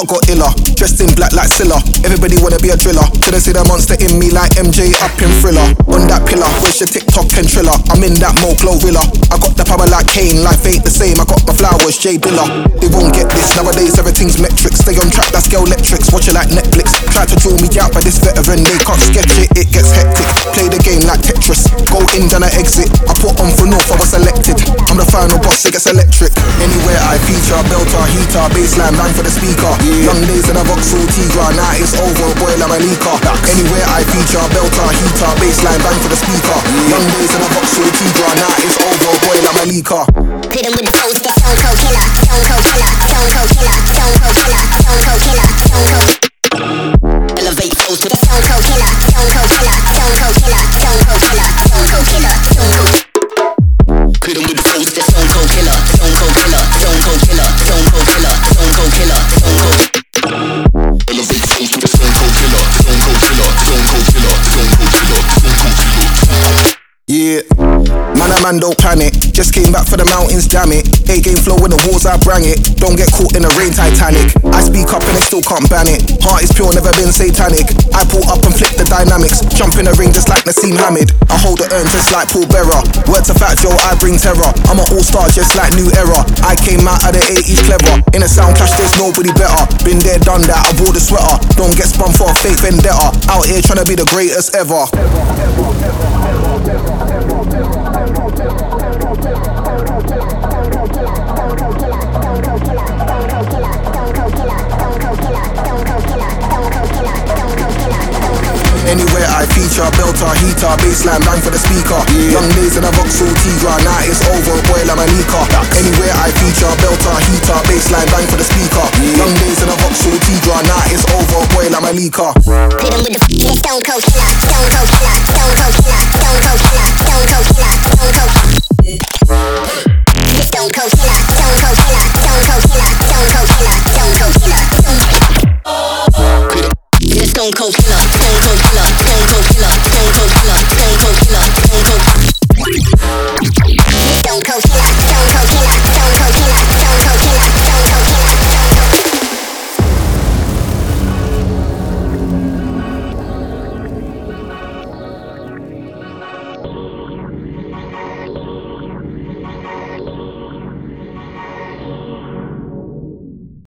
heart got iller. Dressed in black like Silla. Everybody wanna be a driller. Couldn't see the monster in me like MJ up in Thriller. On that pillar, where's your TikTok and Triller? I'm in that Mo Glorilla. I got the power like Kane, life ain't the same. I got my flowers, J Dilla. They won't get this, nowadays everything's metrics. Stay on track, that's girl electrics. Watch it like Netflix. Try to draw me out, but this veteran, they can't sketch it, it gets hectic. Play the game like Tetris. Go in, then I exit. I put on for North, I was selected. I'm the final boss, it gets electric. Anywhere I feature, belter, heater, baseline, line for the speaker. Young days in a Vauxhall Tigra, now it's over, boy, I'm a leaker. Anywhere I feature, belter, heater, baseline, bang for the speaker. Young days in a Vauxhall Tigra, now it's over, boy, I'm a leaker. Hit him with the post, that's Stone Cold Killer, Stone Cold Killer, Stone Cold Killer, Stone Cold Killer, Stone Cold Killer, Stone Cold. Elevate flows to the Stone Cold Killer, Stone Cold Killer, Stone Cold Killer, Stone Cold Killer, Stone Cold Killer, Stone Cold. Hit him with the post, that's Stone Cold Killer, Stone Cold Killer, Stone Cold Killer, Stone Cold Killer, Stone Cold Killer, Stone Cold. Elevate flows to the Stone Cold Killer, Stone Cold Killer, Stone Cold Killer, Stone Cold Killer, Stone Cold Killer. Yeah, man, don't panic. Just came back for the mountains, damn it. A-game flow when the walls, I brang it. Don't get caught in the rain, Titanic. I speak up and they still can't ban it. Heart is pure, never been satanic. I pull up and flip the dynamics. Jump in the ring just like Nassim Hamid. I hold the urn just like Paul Bearer. Word to Fat Joe, I bring terror. I'm an all-star just like New Era. I came out of the 80s clever. In a sound clash, there's nobody better. Been there, done that, I wore the sweater. Don't get spun for a fake vendetta. Out here trying to be the greatest ever. Anywhere I feature, belter, heater, baseline, bang for the speaker. Young days in a Vauxhall Tigra, now it's over, boy, I'm a leaker. Anywhere I feature, belter, heater, baseline, bang for the speaker. Young days in a Vauxhall Tigra, now it's over, boy, I'm a leaker. Hit him with the Stone Cold Killer, Stone Cold Killer, Stone Cold Killer, Stone Cold Killer, Stone Cold Killer, Stone Cold. Stone Cold Killer, Stone Cold Killer, Stone Cold Killer, Stone Cold Killer, Stone Cold Killer, Stone Cold. Stone Cold.